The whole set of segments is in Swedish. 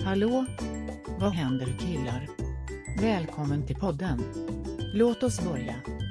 Hallå? Vad händer killar? Välkommen till podden. Låt oss börja.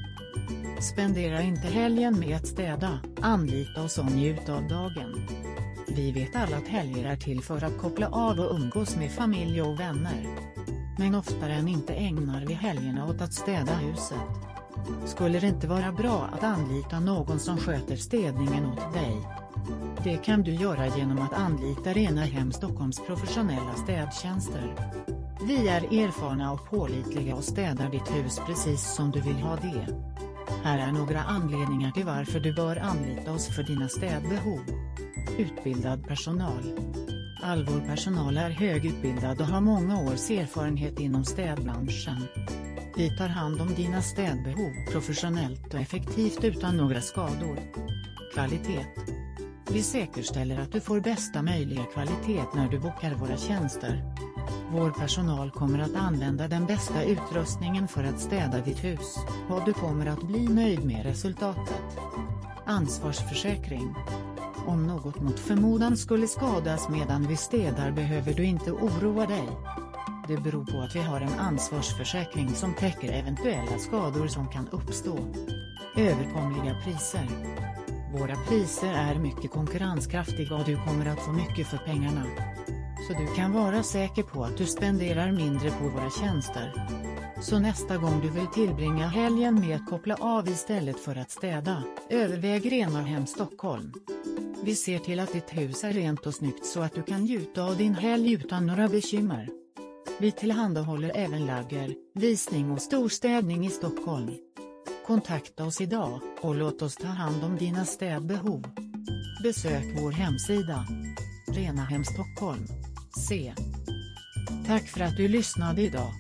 Spendera inte helgen med att städa, anlita oss och njut av dagen. Vi vet alla att helger är till för att koppla av och umgås med familj och vänner. Men oftare än inte ägnar vi helgerna åt att städa huset. Skulle det inte vara bra att anlita någon som sköter städningen åt dig? Det kan du göra genom att anlita Rena Hem Stockholms professionella städtjänster. Vi är erfarna och pålitliga och städar ditt hus precis som du vill ha det. Här är några anledningar till varför du bör anlita oss för dina städbehov. Utbildad personal. All vår personal är högutbildad och har många års erfarenhet inom städbranschen. Vi tar hand om dina städbehov professionellt och effektivt utan några skador. Kvalitet. Vi säkerställer att du får bästa möjliga kvalitet när du bokar våra tjänster. Vår personal kommer att använda den bästa utrustningen för att städa ditt hus, och du kommer att bli nöjd med resultatet. Ansvarsförsäkring. Om något mot förmodan skulle skadas medan vi städar behöver du inte oroa dig. Det beror på att vi har en ansvarsförsäkring som täcker eventuella skador som kan uppstå. Överkomliga priser. Våra priser är mycket konkurrenskraftiga och du kommer att få mycket för pengarna. Så du kan vara säker på att du spenderar mindre på våra tjänster. Så nästa gång du vill tillbringa helgen med att koppla av istället för att städa, överväg Rena Hem Stockholm. Vi ser till att ditt hus är rent och snyggt så att du kan njuta av din helg utan några bekymmer. Vi tillhandahåller även lager, visning och storstädning i Stockholm. Kontakta oss idag och låt oss ta hand om dina städbehov. Besök vår hemsida. Rena Hem Stockholm. Se. Tack för att du lyssnade idag.